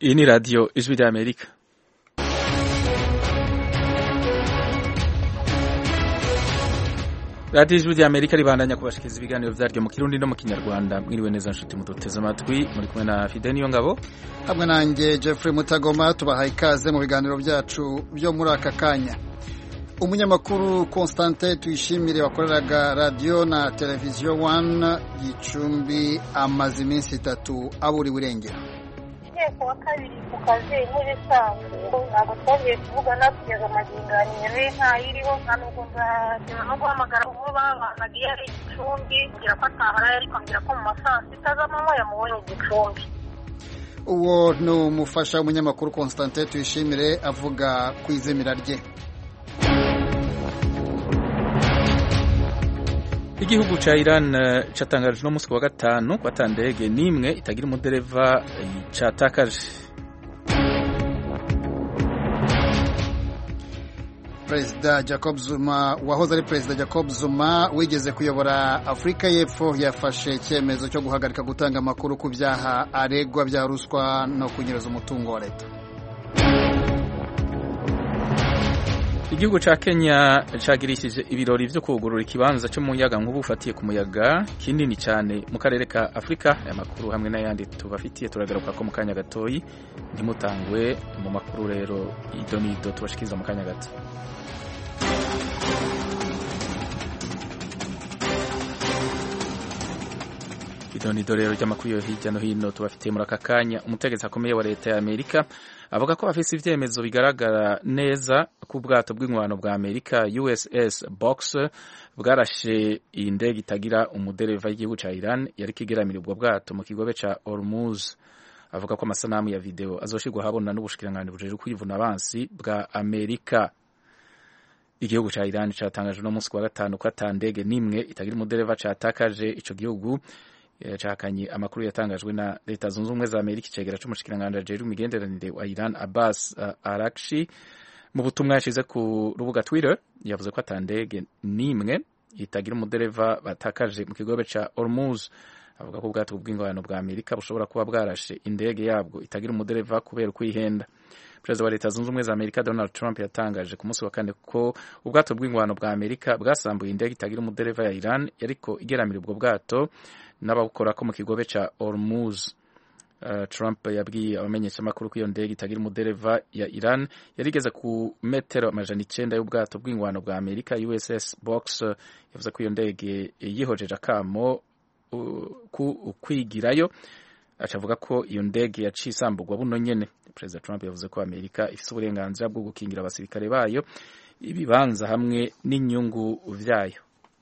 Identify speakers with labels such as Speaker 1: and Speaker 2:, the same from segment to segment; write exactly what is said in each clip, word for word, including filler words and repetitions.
Speaker 1: Iyi ni radiyo ijwi ry'Amerika. radiyo ijwi ry'Amerika ribandanya kubashikiriza ibiganiro vyaryo mu Kirundi no mu Kinyarwanda. Mwiriwe neza nshuti muduteze amatwi, muri kumwe na Fidel Niyongabo
Speaker 2: hamwe nanjye Jeffrey Mutagoma. Tubahaye ikaze mu biganiro byacu byo muri aka kanya. Umunyamakuru Constantin Tuyishimire wakoreraga radio na televiziyo one Gicumbi amaze iminsi itatu aburiwe irengero.
Speaker 3: Ku wa kabiri ku kazi nk'ibisanzwe ntabwo twagiye kuvugana kugeza amagingani nyene ntayiriho nta nubwo nzagera no guhamagara uwo babagiye ari Gicumbi kugira ko atahara ariko ambwira ko mu masaa sita z'amanywa yamubonye Gicumbi.
Speaker 2: Uwo ni umufasha w'umunyamakuru Constantin Tuyishimire avuga ku izimira rye.
Speaker 1: Igihugu ca Iran catangaje no musi wa gatanu ko atandege nimwe itagira umudereva catakaje.
Speaker 2: President Jacob Zuma wahoze ari President Jacob Zuma wigeze kuyobora Afrika y'Epfo yafashe icyemezo cyo guhagarika gutanga amakuru ku byaha aregwa bya ruswa no kunyereza umutungo wa leta.
Speaker 1: Igihugu ca Kenya cagirishije ibirori vyo kugurura ikibanza cyo mu muyaga nkubu ufatiye ku muyaga kinini cyane mu karere ka Afrika. Aya makuru hamwe n'ayandi tubafitiye turagaruka ko mu kanya gatoyi, ntimutangwe mu makuru rero idonido tubashikiza mu kanya gato. Idonido rero ry'amakuru yo hirya no hino tubafitiye muri aka kanya. Umutegetsi akomeye wa leta ya Amerika avuga ko bafise ivyemezo bigaragara neza ku bwato bw'ingwano bwa Amerika U S S Boxer bwarashe indege itagira umudereva y'igihugu ca Iran yari kigeramira ubwo bwato mu kigobe ca Hormuz. Avuga ko amasanamu ya video azoshirwa habona n'ubushikiranganji bujejwe kwivuna abansi bwa Amerika. Igihugu ca Iran catangaje no musi wa gatanu ko atandege nimwe itagira umudereva catakaje. Ico gihugu cakanye amakuru yatangajwe na Leta Zunze Ubumwe za Amerika icegera c'umushikiranganje ajejwe imigenderanire wa Iran Abbas uh, Araghchi mu butumwa yashize ku rubuga Twitter yavuze ko atandege nimwe itagira umudereva batakaje mu kigobe ca Hormuz. Avuga ko ubwato bw'ingwano bwa Amerika bushobora kuba bwarashe indege yabwo itagira umudereva kubera kwihenda. Perezida wa Leta Zunze Ubumwe za Amerika Donald Trump yatangaje ku munsi wa kane ko ubwato bw'ingwano bwa Amerika bwasambuye indege itagira umudereva ya Iran yariko igeramira ubwo bwato n'abakora ko mu kigobe ca Hormuz. Uh, Trump yabwiye abamenyesha makuru ko iyo ndege itagira umudereva ya Iran yarigeze ku metero amajana icenda y'ubwato bw'ingwano bwa Amerika U S S Boxer. Yavuze ko iyo ndege yihojeje akamo uh, ku kwigirayo, acavuga ko iyo ndege yacisambugwa buno nyene. President Trump yavuze ko Amerika ifise uburenganzira bwo gukingira abasirikare bayo ibibanza hamwe n'inyungu vyayo.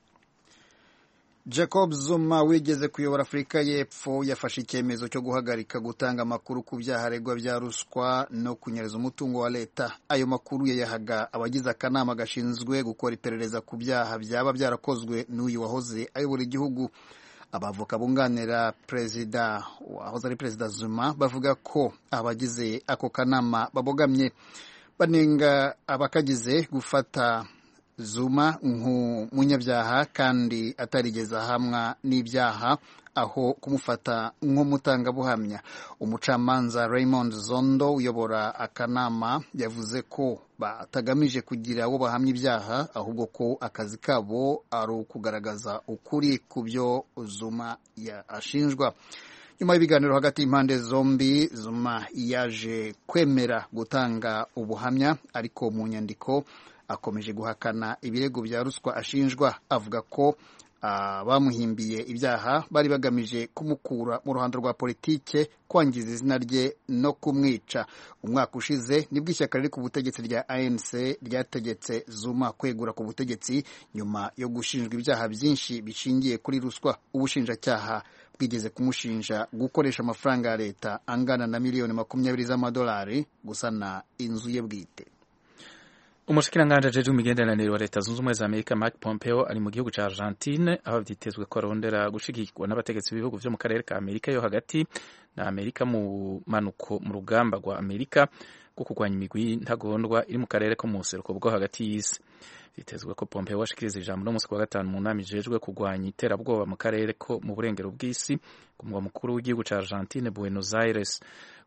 Speaker 2: Jacob Zuma wigeze kuyobora Afrika y'Epfo yafashe icyemezo cyo guhagarika gutanga amakuru ku byaha aregwa bya ruswa no kunyereza umutungo wa leta. Ayo makuru yayahaga abagize akanama gashinzwe gukora iperereza ku byaha byaba byarakozwe n'uyu wahoze ayobora igihugu. Abavoka bunganira Perezida wahoze ari Perezida Zuma bavuga ko abagize ako kanama babogamye, banenga abakagize gufata Zuma nk'umunyabyaha kandi atarigeze ahamwa n'ibyaha aho kumufata nk'umutangabuhamya. Umucamanza Raymond Zondo uyobora akanama yavuze ko batagamije kugira abo bahamya ibyaha ahubwo ko akazi kabo ari ukugaragaza ukuri ku byo Zuma ashinjwa. Nyuma y'ibiganiro hagati y'impande zombi, Zuma yaje kwemera gutanga ubuhamya ariko mu nyandiko akomeje guhakana ibirego bya ruswa ashinjwa. Avuga ko bamuhimbiye ibyaha bari bagamije kumukura mu ruhando rwa politike, kwangiza izina rye no kumwica. Umwaka ushize nibwo ishyaka riri ku butegetsi rya A N C ryategetse Zuma kwegura ku butegetsi nyuma yo gushinjwa ibyaha byinshi bishingiye kuri ruswa. Ubushinjacyaha bwigeze kumushinja gukoresha amafaranga ya leta angana na miliyoni makumyabiri z'amadolari gusana inzu ye bwite.
Speaker 1: Umushikiranganje ajejwe imigenderanire wa Leta Zunze Ubumwe za Amerika Mike Pompeo ari mu gihugu ca Argentine aho vyitezwe ko arondera gushigikirwa n'abategetsi b'ibihugu vyo mu karere ka Amerika yo hagati na Amerika mu manuko mu rugamba rwa Amerika rwo kurwanya imigwi ntagondwa iri mu karere ko mu buseruko bwo hagati y'isi. Vyitezwe ko Pompeo washikiriza ijambo no musi wa gatanu mu nama ijejwe kurwanya iterabwoba mu karere ko mu burengero bw'isi ku mugwa mukuru w'igihugu ca Argentine Buenos Aires.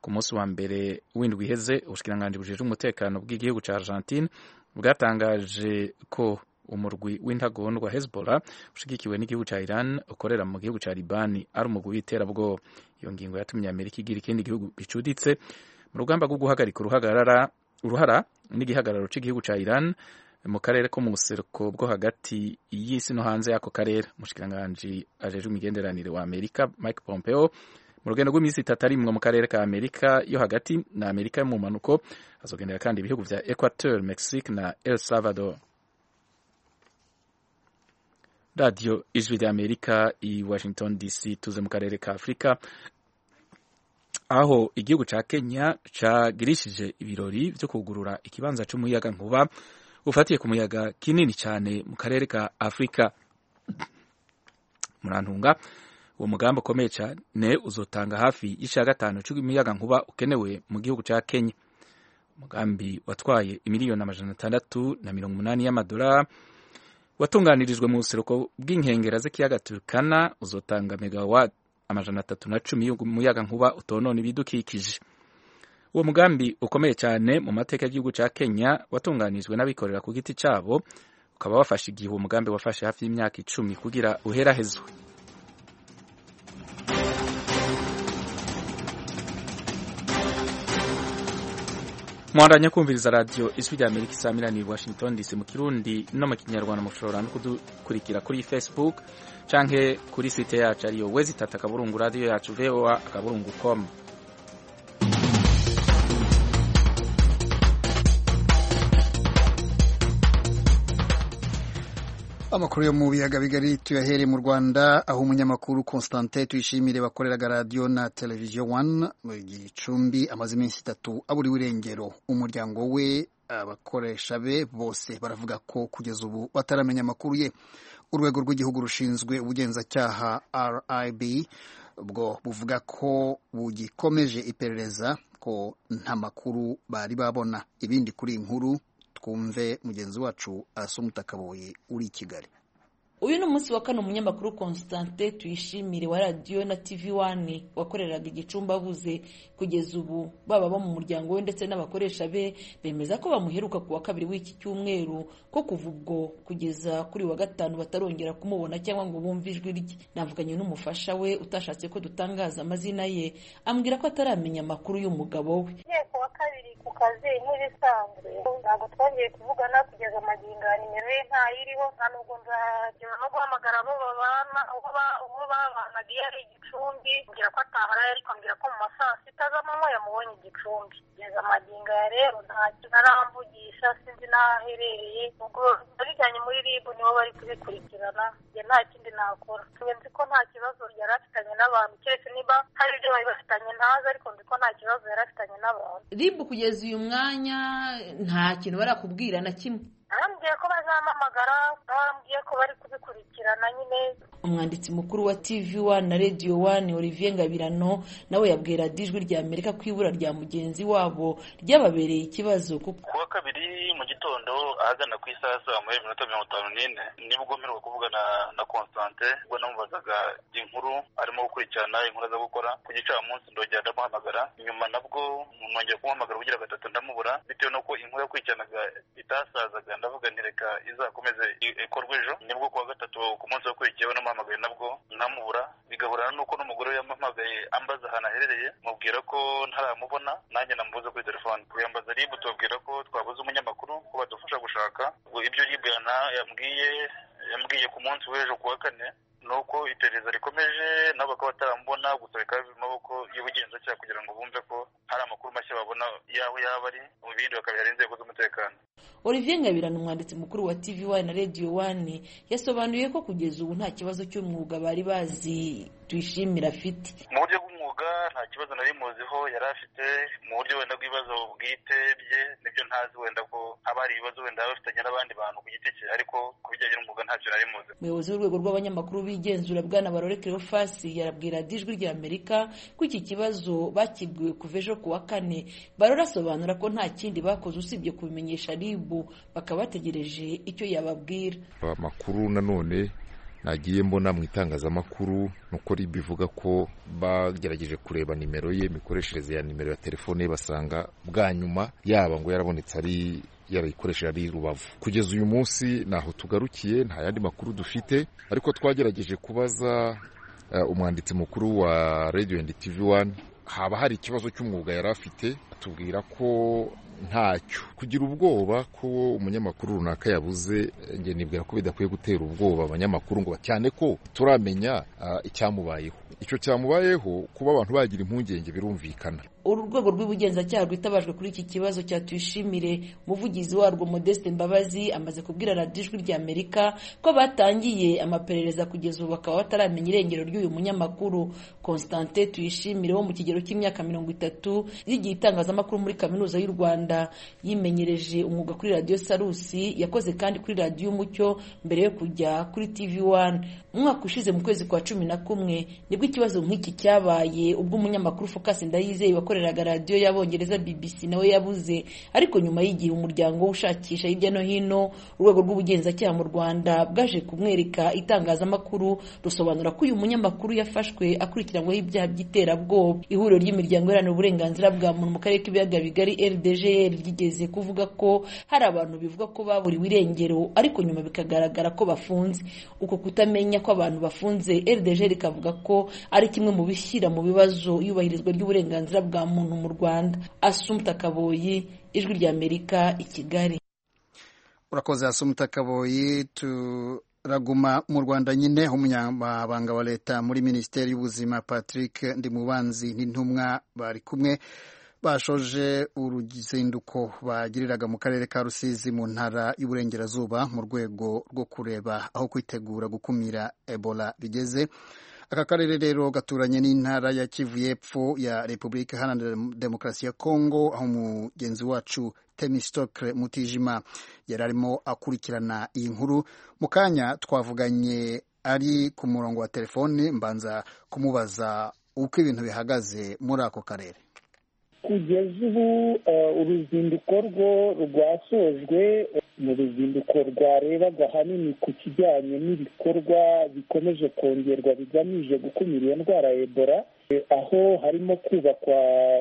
Speaker 1: ku munsi wa mbere w'indwi iheze ubushikiranganji bujejwe umutekano bw'igihugu ca Argentine bwatangaje ko umurwi w'intagondwa Hezbollah ushigikiwe n'igihugu ca Iran ukorera mu gihugu ca Libani ari umugwi w'iterabwoba. Iyo ngingo yatumye Amerika igira ikindi gihugu bicuditse mu rugamba rwo guhagarika uruhagarara uruhara n'igihagararo cy'igihugu ca Iran mu karere ko mu buseruko bwo hagati y'isi no hanze y'ako karere. Umushikiranganji ajejwe imigenderanire wa Amerika Mike Pompeo mu rugendo rw'iminsi itatu arimwo mu karere ka Amerika yo hagati na Amerika yo mu manuko azogendera kandi ibihugu vya Equateur, Mexique na El Salvador. Radio Ijwi rya Amerika i Washington D C. Tuze mu karere ka Afrika aho igihugu ca Kenya cagirishije ibirori vyo kugurura ikibanza c'umuyaga nkuba ufatiye ku muyaga kinini cyane mu karere ka Afrika. Murantunga uwo mugambi ukomeye cyane uzotanga hafi y'isha gatanu c'umuyaga nkuba ukenewe mu gihugu ca Kenya. Umugambi watwaye imiliyoni amajana atandatu na mirongo umunani y'amadolari watunganirijwe mu buseruko bw'inkengera z'ikiyaga Turkana uzotanga megawatt amajana atatu na cumi y'umuyaga nkuba utonona ibidukikije. Uwo mugambi ukomeye cyane mu mateka y'igihugu ca Kenya watunganijwe n'abikorera ku giti cabo ukaba wafashe igihe uwo mugambi wafashe hafi y'imyaka icumi kugira uherahezwe. Mwandanya kumviriza radio Ijwi rya Amerika isamirani i Washington D C mu Kirundi no mu Kinyarwanda. Mushobora no kudukurikira kuri Facebook canke kuri site yacu ariyo wezi tatu akaburungu radio yacu V O A akaburungu com.
Speaker 2: Amakuru yo mu biyaga bigari tuyahere mu Rwanda aho umunyamakuru Constantin Tuyishimire bakoreraga radio na television one mu Gicumbi amaze iminsi itatu aburiwe irengero. Umuryango we abakoresha be bose baravuga ko kugeza ubu bataramenya amakuru ye. Urwego rw'igihugu rushinzwe ubugenzacyaha R I B ubwo buvuga ko bugikomeje iperereza ko nta makuru bari babona. Ibindi kuri inkuru twumve mugenzi wacu Asumutakaboye uri Kigali.
Speaker 4: Uyu ni umunsi wa kane umunyamakuru Constantin Tuyishimire wa radio na T V one wakoreraga Igicumbi abuze. Kugeza ubu baba bo mu muryango we ndetse n'abakoresha be bemeza ko bamuheruka kuwa kabiri w'iki cyumweru ko kuva ubwo kugeza kuri wa gatanu batarongera kumubona cyangwa ngo bumve ijwi rye. Navuganye n'umufasha we utashatse ko dutangaza amazina ye ambwira ko ataramenya amakuru y'umugabo we.
Speaker 3: Kuwa kabiri ku kazi nk'ibisanzwe ntabwo twongeye kuvugana kugeza amagingo ya nimero ye ntayiriho nta nubwo nzajya no guhamagara abo babana uwo babanaga iyo ari Igicumbi ngira ko atahara ariko ambwira ko mu masaa sita z'amanywa yamubonye Igicumbi. Kugeza amagingo ya rero nta kintu aramvugisha sinzi n'aherereye ubwo babijyanye muri R I B nibo bari kubikurikirana njye nta kindi nakora. Nzi ko nta kibazo yari afitanye n'abantu keretse niba hari ibyo bari bafitanye ntazi ariko nzi ko nta kibazo yari afitanye n'abantu.
Speaker 4: R I B kugeza uyu mwanya nta kintu barakubwira na kimwe?
Speaker 3: Arambwiye ko bazampamagara, arambwiye ko bari kubikurikirana nyine.
Speaker 4: Umwanditsi mukuru wa T V one na Radio one Olivier Ngabirano nawe yabwira Ijwi rya Amerika ko ibura rya mugenzi wabo ryababereye ikibazo.
Speaker 5: Kuwa kabiri mu gitondo ahagana ku isaha saa moya n'iminota mirongo itanu n'ine nibwo mperuka kuvugana na Constantin ubwo namubazaga inkuru arimo gukurikirana inkuru zo gukora. Ku gicamunsi ndongera ndamuhamagara, nyuma nabwo nongeye kumuhamagara kugira gatatu ndamubura bitewe nuko inkuru yakurikiranaga itasazaga. Ndavuga ntireka izakomeze ikorwe ejo. Nibwo kuwa gatatu ku munsi wo kurikiyeho namuhamagaye nabwo ntamubura, bigahurana nuko n'umugore we yamuhamagaye ambaza ahantu aherereye mubwira ko ntaramubona, nanjye namubuze kuri telefone. Kuyambaza R I B tubabwira ko twabuze umunyamakuru ko badufasha gushaka. Ubwo ibyo R I B yambwiye yambwiye ku munsi w'ejo kuwa kane nuko iperereza rikomeje nabo bakaba bataramubona, gusa bikaba biri mu maboko y'ubugenzacyaha kugira ngo bumve ko hari amakuru mashya babona yaho yaba ari, mu bindi bakabihara inzego z'umutekano.
Speaker 4: Olivier Ngabirano umwanditsi mukuru wa T V one na Radio one yasobanuye ko kugeza ubu nta kibazo cy'umwuga bari bazi Tuyishimira afite.
Speaker 5: Mu buryo bw'umwuga nta kibazo nari muziho yari afite, mu buryo wenda bw'ibibazo bwite bye nibyo ntazi, wenda ko haba hari ibibazo wenda bafitanye n'abandi bantu ku giti cye, ariko ku bijyanye n'umwuga ntacyo nari muzi.
Speaker 4: Umuyobozi w'urwego rw'abanyamakuru bigenzura Bwana Barore Cleophas yarabwira Ijwi rya Amerika ko iki kibazo bakibwiwe kuva ejo kuwa kane. Barore asobanura ko nta kindi bakoze usibye kubimenyesha R I B bakaba bategereje icyo yababwira.
Speaker 6: Amakuru nanone nagiye mbona mu itangazamakuru nuko bivuga ko bagerageje kureba nimero ye, imikoreshereze ya nimero ya telefone basanga bwa nyuma yaba ngo yarabonetse ari yarayikoresheje ari Rubavu. Kugeza uyu munsi naho tugarukiye, nta yandi makuru dufite, ariko twagerageje kubaza uh, umwanditsi mukuru wa Radio and T V one haba hari ikibazo cy'umwuga yari afite, atubwira ko ntacyo. Kugira ubwoba ko umunyamakuru runaka yabuze, nge nibwira ko bidakwiye gutera ubwoba abanyamakuru, ngo cyane ko turamenya uh, icyamubayeho. Icyo cyamubayeho kuba abantu bagira impungenge birumvikana.
Speaker 4: Uru rwego rw'ubugenzacyaha rwitabajwe kuri iki kibazo cya Tuyishimire, umuvugizi warwo Modeste Mbabazi amaze kubwira Radio Ijwi rya Amerika ko batangiye amaperereza kugeza ubu bakaba bataramenya irengero ry'uyu munyamakuru. Constantin Tuyishimire wo mu kigero cy'imyaka mirongo itatu yigiye itangazamakuru muri Kaminuza y'u Rwanda, yimenyereje umwuga kuri Radio Salusi, yakoze kandi kuri Radio Umucyo mbere yo kujya kuri T V one. Umwaka ushize mu kwezi kwa cumi na kumwe nibwo ikibazo nk'iki cyabaye, ubwo umunyamakuru Focus Ndayizeye wakoreraga radio y'Abongereza B B C nawe yabuze, ariko nyuma y'igihe umuryango ushakisha hirya no hino, urwego rw'ubugenzacyaha mu Rwanda bwaje kumwereka itangazamakuru rusobanura ko uyu munyamakuru yafashwe akurikiranyweho ibyaha by'iterabwoba. Ihuriro ry'imiryango iharanira uburenganzira bwa muntu mu karere k'ibiyaga bigari R D G R ryigeze kuvuga ko hari abantu bivuga ko baburiwe irengero ariko nyuma bikagaragara ko bafunze. Uko kutamenya ko abantu bafunze, R D G R ikavuga ko ari kimwe mu bishyira mu bibazo yubahirizwa ry'uburenganzira bwa muntu mu Rwanda. Assumpta Kaboyi, Ijwi rya Amerika, i Kigali.
Speaker 2: Urakoze Assumpta Kaboyi. Turaguma mu Rwanda nyine, umunyamabanga wa leta muri Minisiteri y'Ubuzima Patrick Ndimubanzi n'intumwa bari kumwe bashoje uruzinduko bagiriraga mu karere ka Rusizi mu ntara y'Uburengerazuba mu rwego rwo kureba aho kwitegura gukumira Ebola bigeze. Aka karere rero gaturanye n'intara ya Kivu y'Epfo ya Repubulika Iharanira Demokarasi ya Kongo, aho mugenzi wacu Temistokle Mutijima yararimo akurikirana iyi nkuru. Mu kanya twavuganye ari ku murongo wa telefone, mbanza kumubaza uko ibintu bihagaze muri ako karere.
Speaker 7: Kugeza ubu uruzinduko rwo rwasojwe, mu ruzinduko rwarebaga hanini ku kijyanye n'ibikorwa bikomeje kongerwa bigamije gukumira iyo ndwara ya Ebola, aho harimo kubakwa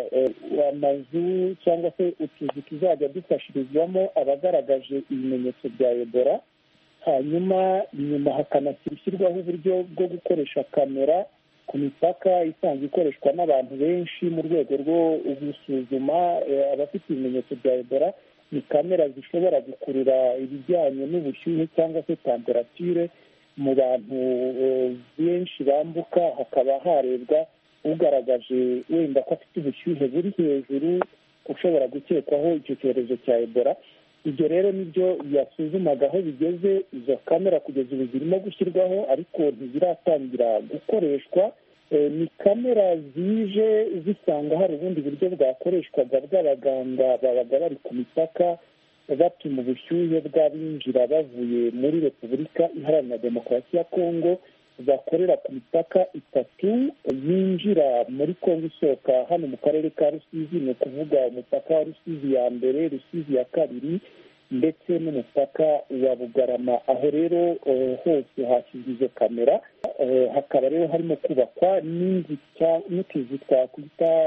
Speaker 7: amazu cyangwa se utuzu tuzajya dufashirizwamo abagaragaje ibimenyetso bya Ebola, hanyuma nyuma hakanashyirwaho uburyo bwo gukoresha kamera ku mipaka isanzwe ikoreshwa n'abantu benshi mu rwego rwo gusuzuma abafite ibimenyetso bya Ebola. Ni kamera zishobora gukurura ibijyanye n'ubushyuhe cyangwa se temperature mu bantu benshi bambuka, hakaba harebwa ugaragaje wenda ko afite ubushyuhe buri hejuru ushobora gukekwaho icyo cyorezo cya Ebola. Ibyo rero nibyo yasuzumaga aho bigeze. Izo kamera kugeza ubu zirimo gushyirwaho ariko ntiziratangira gukoreshwa. Ni kamera zije zisanga hari ubundi buryo bwakoreshwaga bw'abaganga babaga bari ku mipaka bapima ubushyuhe bw'abinjira bavuye muri Repubulika Iharanira Demokarasi ya Kongo, bakorera ku mipaka itatu yinjira muri Kongo isohoka hano mu karere ka Rusizi, ni ukuvuga umupaka wa Rusizi ya mbere, Rusizi ya kabiri ndetse n'umupaka wa Bugarama. Aho rero hose hashyizwe izo kamera. Hakaba rero harimo kubakwa n'utuzu twakwita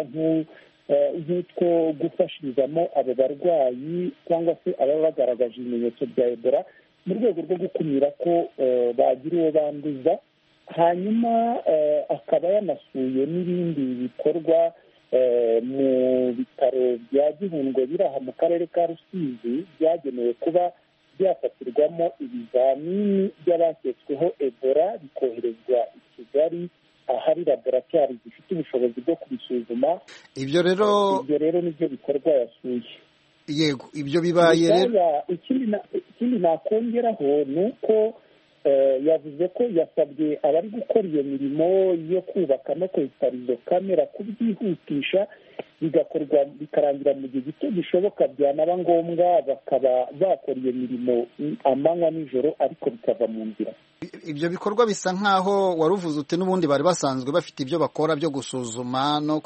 Speaker 7: nk'utwo gufashirizamo abo barwayi cyangwa se ababa bagaragaje ibimenyetso bya Ebola mu rwego rwo gukumira ko bagira uwo banduza. Hanyuma akaba yanasuye n'ibindi bikorwa mu bitaro bya Gihundwe biri aha mu karere ka Rusizi byagenewe kuba byafatirwamo ibizamini by'abaketsweho Ebola bikoherezwa i Kigali ahari laboratwari zifite ubushobozi bwo kubisuzuma.
Speaker 2: Ibyo rero
Speaker 7: ibyo rero nibyo bikorwa yasuye.
Speaker 2: Yego, ibyo bibaye rero.
Speaker 7: Ikindi nakongeraho ni uko yavuze ko yasabye abari gukora iyo mirimo yo kubaka no kwesitara izo kamera kubyihutisha, bigakorwa bikarangira mu gihe gito gishoboka, byanaba ngombwa bakaba bakora iyo mirimo amanywa n'ijoro ariko bikava mu nzira.
Speaker 2: Ibyo bikorwa bisa nkaho waruvuze uti n'ubundi bari basanzwe bafite ibyo bakora byo gusuzuma no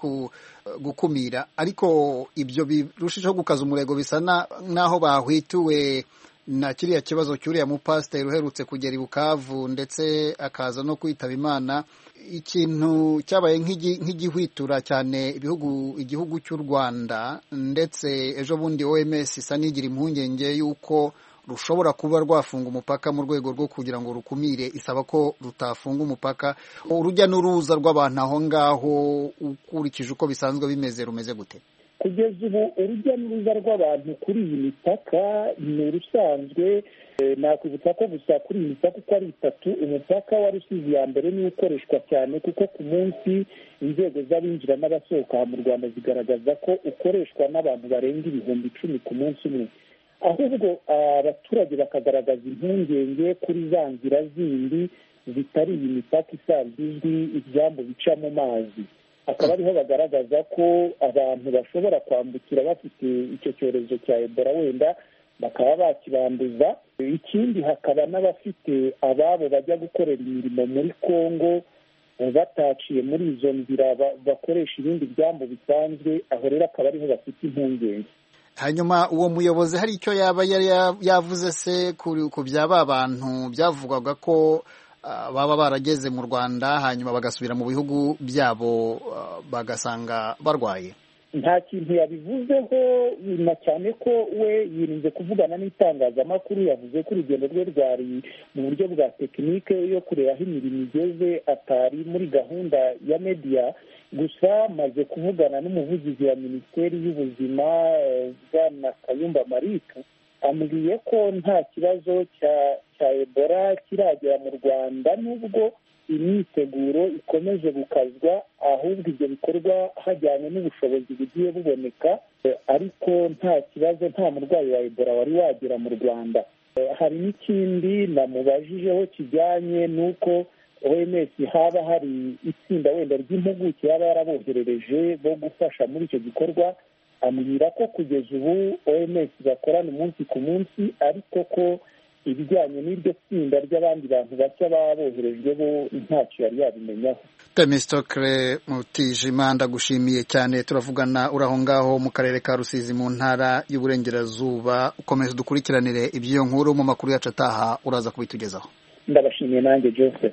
Speaker 2: gukumira, ariko ibyo birushijeho gukaza umurego, bisa naho bahwituwe na kiriya kibazo cy'uriya mupasiteri uherutse kugera i Bukavu ndetse akaza no kwitaba Imana, ikintu cyabaye nk'igihwitura cyane ibihugu igihugu cy'u Rwanda, ndetse ejo bundi O M S isa n'igira impungenge y'uko rushobora kuba rwafunga umupaka mu rwego rwo kugira ngo rukumire, isaba ko rutafunga umupaka. Urujya n'uruza rw'abantu aho ngaho ukurikije uko bisanzwe bimeze rumeze gute?
Speaker 7: Kugeza ubu urujya n'uruza rw'abantu kuri iyi mipaka ni urusanzwe. Nakwibutsa ko gusa kuri iyi mipaka uko ari itatu, umupaka wa Rusizi ya mbere niwo ukoreshwa cyane, kuko ku munsi inzego z'abinjira n'abasohoka mu Rwanda zigaragaza ko ukoreshwa n'abantu barenga ibihumbi icumi ku munsi umwe. Ahubwo abaturage bakagaragaza impungenge kuri za nzira zindi zitari iyi mipaka isanzwe izwi, ibyambu bica mu mazi. Akaba ariho bagaragaza ko abantu bashobora kwambukira bafite icyo cyorezo cya Ebola, wenda bakaba bakibanduza. Ikindi hakaba n'abafite ababo bajya gukorera imirimo muri Kongo bataciye muri izo nzira bakoresha ibindi byambu bisanzwe, aho rero akaba ariho bafite impungenge.
Speaker 2: Hanyuma uwo muyobozi hari icyo yaba yavuze se ku byaba abantu byavugwaga ko baba barageze mu Rwanda hanyuma bagasubira mu bihugu byabo bagasanga barwaye?
Speaker 7: Nta kintu yabivuzeho, na cyane ko we yirinze kuvugana n'itangazamakuru. Yavuze ko urugendo rwe rwari mu buryo bwa tekinike yo kureba aho imirimo igeze, atari muri gahunda ya media. Gusa maze kuvugana n'umuvugizi wa Minisiteri y'Ubuzima Bwana Kayumba Marika, ambwiye ko nta kibazo cya cya Ebola kiragera mu Rwanda, nubwo imyiteguro ikomeje gukazwa, ahubwo ibyo bikorwa hajyanye n'ubushobozi bugiye buboneka, ariko nta kibazo, nta murwayi wa Ebola wari wagera mu Rwanda. Hari n'ikindi namubajijeho kijyanye n'uko O M S haba hari itsinda wenda ry'impuguke yaba yaraboherereje bo gufasha muri icyo gikorwa. Ambwira ko kugeza ubu O M S bakorana umunsi ku munsi, ariko ko ibijyanye n'iryo tsinda ry'abandi bantu bashya baboherejwe bo ntacyo yari yabimenyaho.
Speaker 2: Temistokle Mutijima, ndagushimiye cyane. Turavugana uraho ngaho mu karere ka Rusizi mu ntara y'Uburengerazuba. Ukomeze dukurikiranire iby'iyo nkuru mu makuru yacu ataha, uraza kubitugezaho.
Speaker 7: Ndabashimiye nanjye Joseph.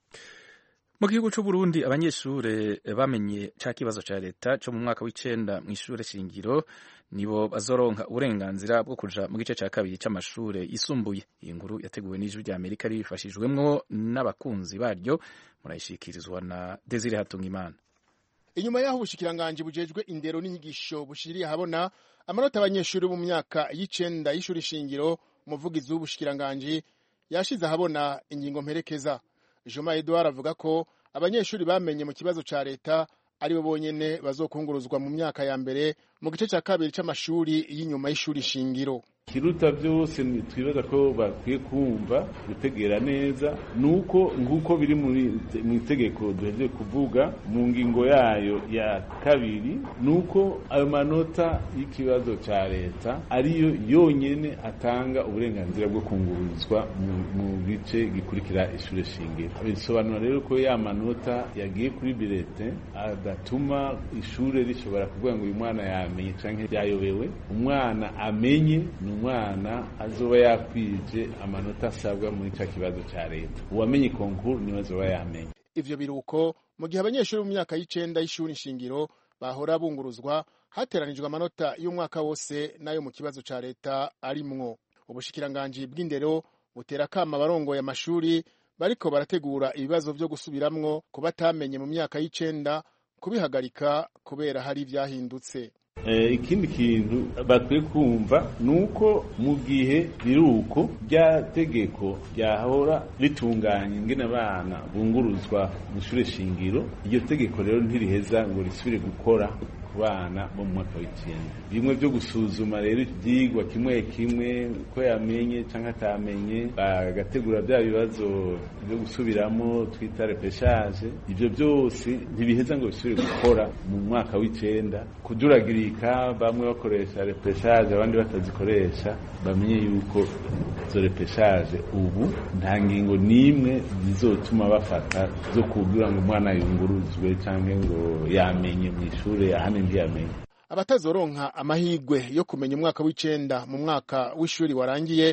Speaker 1: Mu gihugu cy'u Burundi abanyeshure bamenye ca kibazo ca leta cyo mu mwaka w'icenda mu ishure shingiro nibo bazoronka uburenganzira bwo kuja mu gice ca kabiri c'amashure yisumbuye. Iyi nkuru yateguwe n'Ijwi rya Amerika rifashijwemwo n'abakunzi baryo, murayishikirizwa na Desire Hatungimana.
Speaker 8: Inyuma yaho ubushikiranganje bujejwe indero n'inyigisho bushiriye habona amanota abanyeshure mu myaka y'icenda y'ishure shingiro, umuvugizi w'ubushikiranganje yashize habona ingingo mperekeza. Joma Edouard avuga ko abanyeshuri bamenye mu kibazo ca leta ari bo bonyene bazokunguruzwa mu myaka ya mbere mu gice ca kabiri c'amashuri y'inyuma y'ishuri shingiro.
Speaker 9: Kiruta byose twibaza ko bakwiye kumva gutegera neza nuko nguko biri muri mu itegeko duheje kuvuga mu ngingo yayo ya kabiri, nuko ayo manota y'ikibazo ca leta ariyo yonyene atanga uburenganzira bwo kungururizwa mu gice gikurikira ishure shingiro. Bisobanura rero ko ya manota yagiye kuri bilete adatuma ishure rishobora kuvuga ngo uyu mwana yamenye canke yayobewe. Umwana amenye umwana azoba yakwije amanota asabwa muri cya kibazo cya leta. Uwamenye konkuru niwe azoba yamenye.
Speaker 8: Ivyo biruko mu gihe abanyeshuri mu myaka y'icenda y'ishuri shingiro bahora bunguruzwa, hateranijwe amanota y'umwaka wose nayo mu kibazo cya leta arimwo. Ubushikiranganje bw'indero butera kama abarongoye amashuri bariko barategura ibibazo vyo gusubiramwo ku batamenye mu myaka y'icenda kubihagarika kubera hari ivyahindutse.
Speaker 9: Ikindi kintu bakwiye kumva nuko mu gihe biruko rya tegeko ryahora ritunganya ingene abana bunguruzwa mu ishure shingiro, iryo tegeko rero ntiriheza ngo risubire gukora ku bana bo mu mwaka w'icenda. Bimwe byo gusuzuma rero ivyigwa kimwe kimwe ko yamenye canke atamenye, bagategura bya bibazo byo gusubiramo twita repeshage, ivyo byose ntibiheza ngo bisubire gukora mu mwaka w'icenda. Kuduragirika bamwe bakoresha repeshage abandi batazikoresha, bamenye yuko izo repeshage ubu nta ngingo nimwe zizotuma bafata zo kugira ngo umwana yunguruzwe canke ngo yamenye mu ishure ahane ntiyamenye.
Speaker 8: Abatazoronka amahigwe yo kumenya umwaka w'icenda mu mwaka w'ishuri warangiye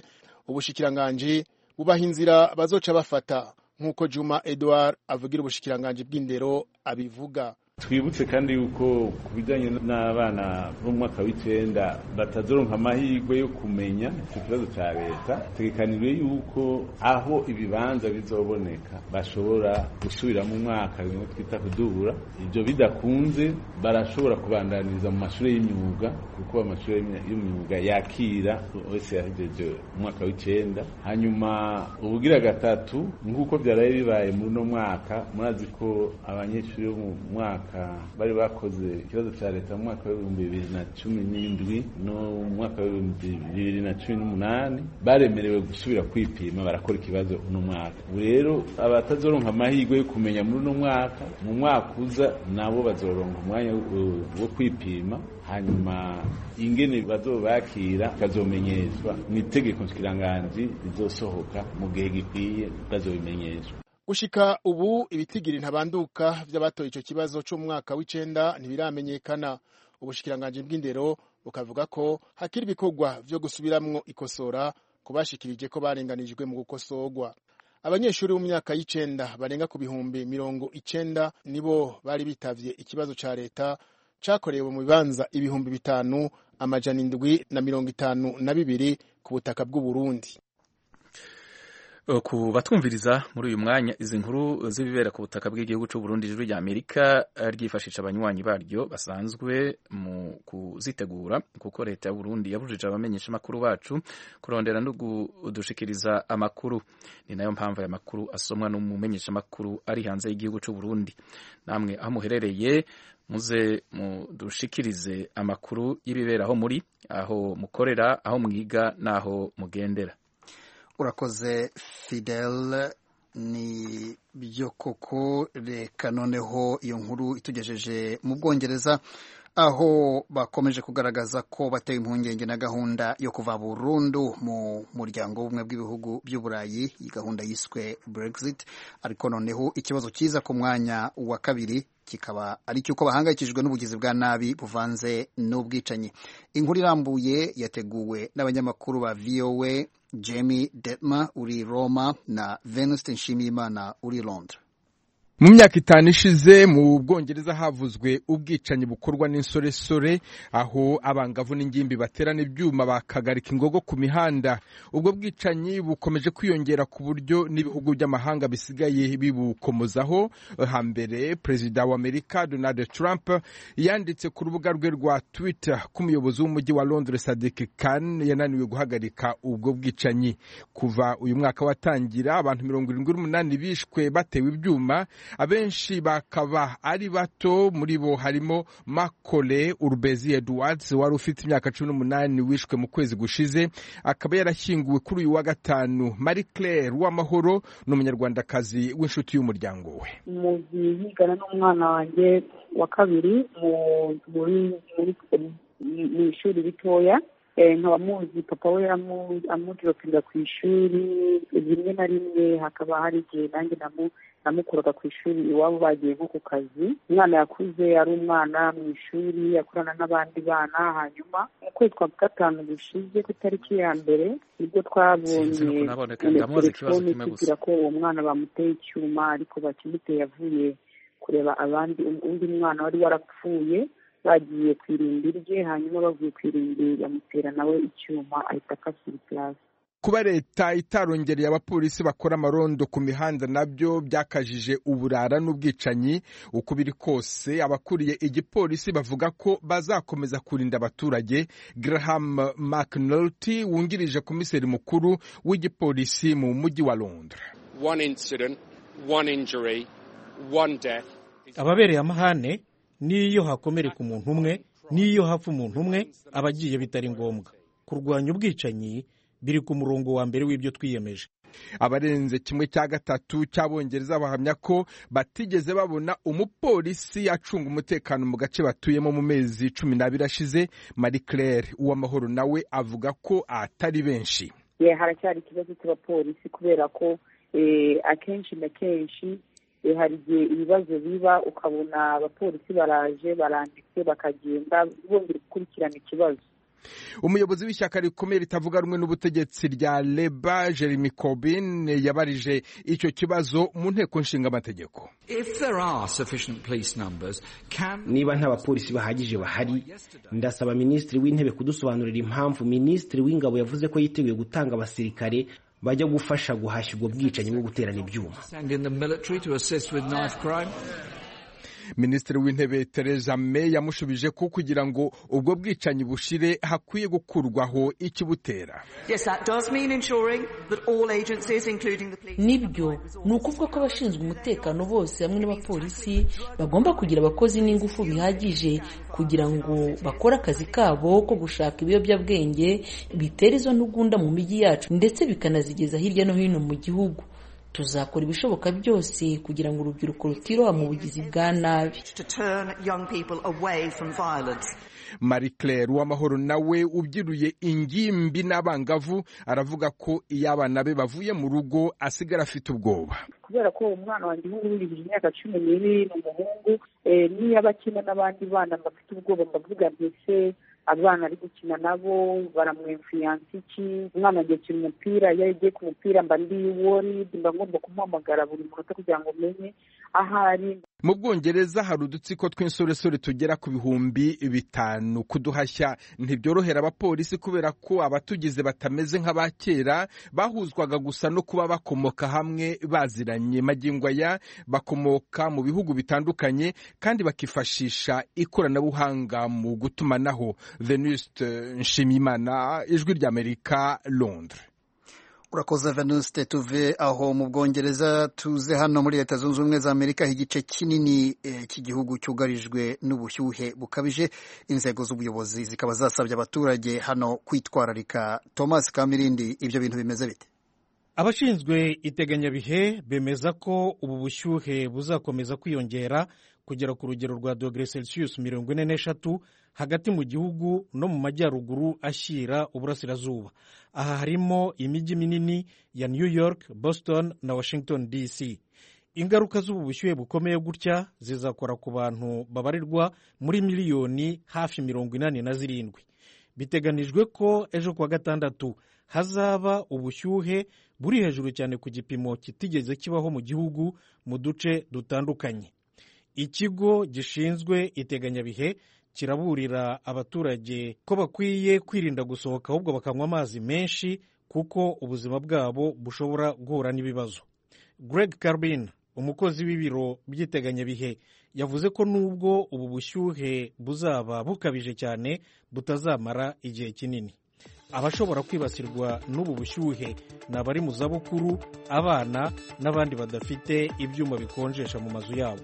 Speaker 8: ubushikiranganji bubaha inzira bazoca bafata nk'uko Juma Edouard avugira ubushikiranganji bw'indero abivuga.
Speaker 9: Twibutse kandi yuko ku bijyanye n'abana bo mu mwaka w'icenda batazoronka amahirwe yo kumenya icyo kibazo cya leta, tegekanijwe yuko aho ibibanza bizoboneka bashobora gusubira mu mwaka bimwe twita kudubura. Ibyo bidakunze barashobora kubandaniriza mu mashuri y'imyuga, kuko amashuri y'imyuga yakira wese yahejeje umwaka w'icenda. Hanyuma ubugira gatatu nk'uko byaraye bibaye muri uno mwaka, murazi ko abanyeshuri bo mu mwaka bari bakoze ikibazo cya leta mu mwaka w'ibihumbi bibiri na cumi n'indwi no mu mwaka w'ibihumbi bibiri na cumi n'umunani baremerewe gusubira kwipima barakora ikibazo uno mwaka. Ubu rero abatazoronka amahirwe yo kumenya muri uno mwaka, mu mwaka uza nabo bazoronka umwanya wo kwipima, hanyuma ingene bazobakira kazomenyeshwa n'itegeko nshikiranganji rizosohoka mu gihe gikwiye bazobimenyeshwa.
Speaker 8: Gushika ubu ibitigiri ntabanduka vy'abatoye ico kibazo cyo mu mwaka w'icenda ntibiramenyekana. Ubushikiranganji bw'indero bukavuga ko hakiri ibikorwa vyo gusubiramwo ikosora kubashikirije ko barenganijwe mu gukosorwa. Abanyeshuri mu myaka y'icenda barenga ku bihumbi mirongo icenda nibo bari bitavye ikibazo ca leta cakorewe mu bibanza ibihumbi bitanu amajana indwi na mirongo itanu na bibiri ku butaka bw'u Burundi.
Speaker 1: Ku batwumviriza muri uyu mwanya, izi nkuru z'ibibera ku butaka bw'igihugu cy'u Burundi ijwi rya Amerika ryifashisha abanywanyi baryo basanzwe mu kuzitegura, kuko leta y'u Burundi yabujije abamenyesha makuru bacu kurondera no kudushikiriza amakuru. Ni nayo mpamvu aya makuru asomwa n'umumenyesha makuru ari hanze y'igihugu cy'u Burundi. Namwe aho muherereye muze mudushikirize amakuru y'ibibera aho muri, aho mukorera, aho mwiga naho mugendera.
Speaker 2: Urakoze Fidel, ni byo koko. Reka noneho iyo nkuru itugejeje mu Bwongereza, aho bakomeje kugaragaza ko batewe impungenge na gahunda yo kuva burundu mu muryango w'ubumwe bw'ibihugu by'Uburayi, iyi gahunda yiswe Brexit. Ariko noneho ikibazo kiza ku mwanya wa kabiri kikaba ari cyuko bahangayikishijwe n'ubugizi bwa nabi buvanze n'ubwicanyi. Inkuru irambuye yateguwe n'abanyamakuru ba V O A, Jamie Detmer uri Roma na Venuste Nshimiyimana uri Londres.
Speaker 10: Mu myaka itanu ishize mu Bwongereza havuzwe ubwicanyi bukorwa n'insoresore, aho abangavu n'ingimbi baterana ibyuma bakagarika ingogo ku mihanda. Ubwo bwicanyi bukomeje kwiyongera ku buryo n'ibihugu by'amahanga bisigaye bibukomozaho. Hambere Perezida wa Amerika Donald Trump yanditse ku rubuga rwe rwa Twitter ko umuyobozi w'umujyi wa Londres Sadiq Khan yananiwe guhagarika ubwo bwicanyi. Kuva uyu mwaka watangira, abantu mirongo irindwi n'umunani bishwe batewe ibyuma, abenshi bakaba ari bato. Muri bo harimo Makole Urbezi Edwards wari ufite imyaka cumi n'umunani wishwe mu kwezi gushize, akaba yarashyinguwe kuri uyu wa gatanu. Marie Claire Uwamahoro n'umunyarwandakazi w'inshuti y'umuryango we.
Speaker 11: Muzi yigana n'umwana wanjye wa kabiri muri mu ishuri ritoya, nkaba muzi papa we amudiropinga ku ishuri rimwe na rimwe, hakaba hari igihe nanjye namukuraga ku ishuri iwabo bagiye nko ku kazi. Umwana yakuze ari umwana mu ishuri, yakorana n'abandi bana. Hanyuma mu kwezi kwa gatanu gushize ku itariki ya mbere nibwo twabonye telefone tugira ko uwo mwana bamuteye icyuma, ariko bakimuteye avuye kureba abandi undi mwana wari warapfuye, bagiye ku irimbi rye. Hanyuma bavuye ku irimbi bamutera nawe icyuma ahita akasira iplasi.
Speaker 10: Kuba leta itarongereye abapolisi bakora amarondo ku mihanda nabyo byakajije uburara n'ubwicanyi. Uko biri kose, abakuriye igipolisi bavuga ko bazakomeza kurinda abaturage. Graham McNulty wungirije komiseri mukuru w'igipolisi mu mujyi wa Londres.
Speaker 12: One incident, one injury, one death.
Speaker 13: Ababereye amahane niyo hakomereka umuntu umwe, niyo hapfa umuntu umwe, abagiye bitari ngombwa. Kurwanya ubwicanyi biri ku murongo wa mbere w'ibyo twiyemeje.
Speaker 10: Abarenze kimwe cya gatatu cy'Abongereza bahamya ko batigeze babona umupolisi acunga umutekano mu gace batuyemo mu mezi cumi n'abiri ashize. Marie Claire Uwamahoro nawe avuga ko atari benshi.
Speaker 11: Ye haracyari ikibazo cy'abapolisi kubera ko akenshi na kenshi hari igihe ibibazo biba ukabona abapolisi baraje baranditse bakagenda bongera gukurikirana ikibazo.
Speaker 10: umuyobozi w'ishyaka rikomeye ritavuga rumwe n'ubutegetsi rya Leba Jeremy Corbyn yabarije icyo kibazo mu nteko nshinga amategeko.
Speaker 14: Niba nta bapolisi bahagije bahari, ndasaba minisitiri w'intebe kudusobanurira impamvu minisitiri w'ingabo yavuze ko yiteguye gutanga abasirikare bajya gufasha guhashya ubwo bwicanyi bwo guterana ibyuma.
Speaker 10: Minisitiri w'intebe Theresa May yamushubije ko kugira ngo ubwo bwicanyi bushire hakwiye gukurwaho ikibutera.
Speaker 4: Nibyo ni ukuvuga ko abashinzwe umutekano bose hamwe n'abapolisi bagomba kugira abakozi n'ingufu bihagije kugira ngo bakore akazi kabo ko gushaka ibiyobyabwenge bitera izo ntugunda mu mijyi yacu ndetse bikanazigeza hirya no hino mu gihugu. Tuzakora ibishoboka byose kugira ngo urubyiruko rutiroha mu bugizi bwa nabi.
Speaker 10: Marie Claire Uwamahoro nawe ubyiruye ingimbi n'abangavu aravuga ko iyo abana be bavuye mu rugo asigara afite ubwoba.
Speaker 11: Kubera ko umwana wanjye w'urubyiruko imyaka cumi n'ibiri n'umuhungu niyo abakina n'abandi bana bafite ubwoba bavuga mbese abana ari gukina nabo baramwinfluence iki, umwana agiye gukina umupira, iyo agiye ku mupira mba ndi worried, mba ngomba kumuhamagara buri munota kugira ngo menye ahari.
Speaker 10: Mu Bwongereza hari udutsiko tw'insoresore tugera ku bihumbi bitanu. Kuduhashya ntibyorohera abapolisi kubera ko abatugize batameze nk'abakera bahuzwaga gusa no kuba bakomoka hamwe baziranye. Magingo aya bakomoka mu bihugu bitandukanye kandi bakifashisha ikoranabuhanga mu gutumanaho. Venuste Nshimiyimana, Ijwi ry'Amerika, Londres.
Speaker 2: Urakoze Venuste. Tuve aho mu Bwongereza tuze hano muri Leta Zunze Ubumwe za Amerika. Igice kinini cy'igihugu cyugarijwe n'ubushyuhe bukabije, inzego z'ubuyobozi zikaba zasabye abaturage hano kwitwararika. Thomas Kamirindi, ibyo bintu bimeze bite?
Speaker 13: Abashinzwe iteganyabihe bemeza ko ubu bushyuhe buzakomeza kwiyongera kugera ku rugero rwa dogere Celsius mirongo ine n'eshatu hagati mu gihugu no mu majyaruguru ashyira uburasirazuba. Aha harimo imijyi minini ya New York, Boston na Washington D C. Ingaruka z'ubu bushyuhe bukomeye gutya zizakora ku bantu babarirwa muri miliyoni hafi mirongo inani na zirindwi. Biteganijwe ko ejo kuwa gatandatu hazaba ubushyuhe buri hejuru cyane ku gipimo kitigeze kibaho mu gihugu mu duce dutandukanye. Ikigo gishinzwe iteganyabihe kiraburira abaturage ko bakwiye kwirinda gusohoka ahubwo bakanywa amazi menshi kuko ubuzima bwabo bushobora guhura n'ibibazo. Greg Carbin, umukozi w'ibiro by'iteganyabihe, yavuze ko nubwo ubu bushyuhe buzaba bukabije cyane butazamara igihe kinini. Abashobora kwibasirwa n'ubu bushyuhe ni abari mu zabukuru, abana n'abandi badafite ibyuma bikonjesha mu mazu yabo.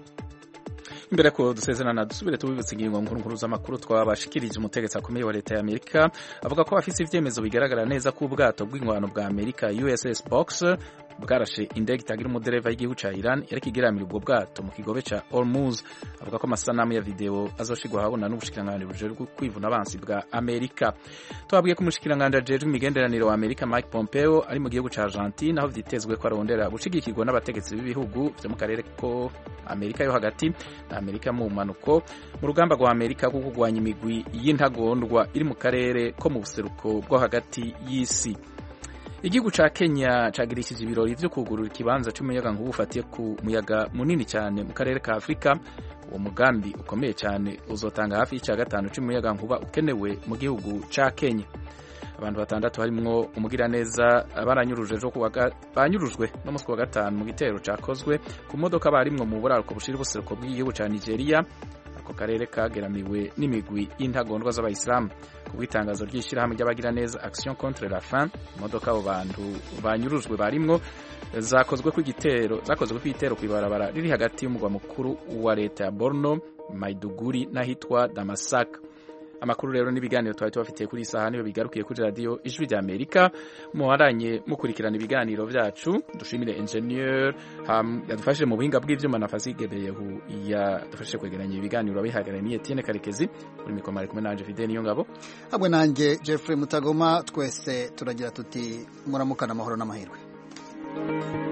Speaker 1: Imbere ko dusezerana dusubire tubibutse ingingo nkuru nkuru z'amakuru twabashikirije. Umutegetsi akomeye wa leta ya Amerika avuga ko afite ibyemezo bigaragara neza ko ubwato bw'ingwano bwa Amerika U S S Boxer bwarashe indege itagira umudereva y'igihugu ca Iran yariko igeramira ubwo bwato mu kigobe ca Hormuz. Avuga ko amasanamu ya video azoshigwa ahabona n'ubushikiranganji bujejwe kwivuna abansi bwa Amerika. Twabwiye ko umushikiranganji ajejwe imigenderanire wa Amerika Mike Pompeo ari mu gihugu ca Argentine aho vyitezwe ko arondera gushigikirwa n'abategetsi b'ibihugu vyo mu karere ko Amerika yo hagati na Amerika mu manuko mu rugamba rwa Amerika rwo kurwanya imigwi y'intagondwa iri mu karere ko mu buseruko bwo hagati y'isi. Igihugu ca Kenya cagirishije ibirori vyo kugurura ikibanza c'umuyaga nkuba ufatiye ku muyaga munini cyane mu karere ka Afrika. Uwo mugambi ukomeye cyane uzotanga hafi y'ica gatanu c'umuyaga nkuba ukenewe mu gihugu ca Kenya. Abantu batandatu harimwo umugiraneza baranyuruje jo banyurujwe no musi wa gatanu mu gitero cakozwe ku modoka barimwo mu buraruko bushira ubuseruko bw'igihugu ca Nigeria. Ako karere kageramiwe n'imigwi y'intagondwa z'abayisilamu. Ku bw'itangazo ry'ishyirahamwe ry'abagiraneza Action contre la faim, imodoka abo bantu banyurujwe barimwo zakozwe ku gitero zakozwe ku gitero kw'ibarabara riri hagati y'umugwa mukuru wa leta ya Borno, Maiduguri n'ahitwa Damasak. Amakuru rero n'ibiganiro twari tubafitiye kuri isaha niyo bigarukiye kuri radio Ijwi ry'Amerika. Muharanye mukurikirana ibiganiro vyacu. Dushimire engineer um, yadufashije mu buhinga bw'ivyuma na Fasigebeyehu yadufashije kwegeranya ibiganiro abihagarariye Etienne Karekezi kuri mikoro ari kumwe nanje Fidel Niyongabo
Speaker 2: hamwe nanje Jeffrey Mutagoma. Twese turagira tuti muramukana amahoro n'amahirwe.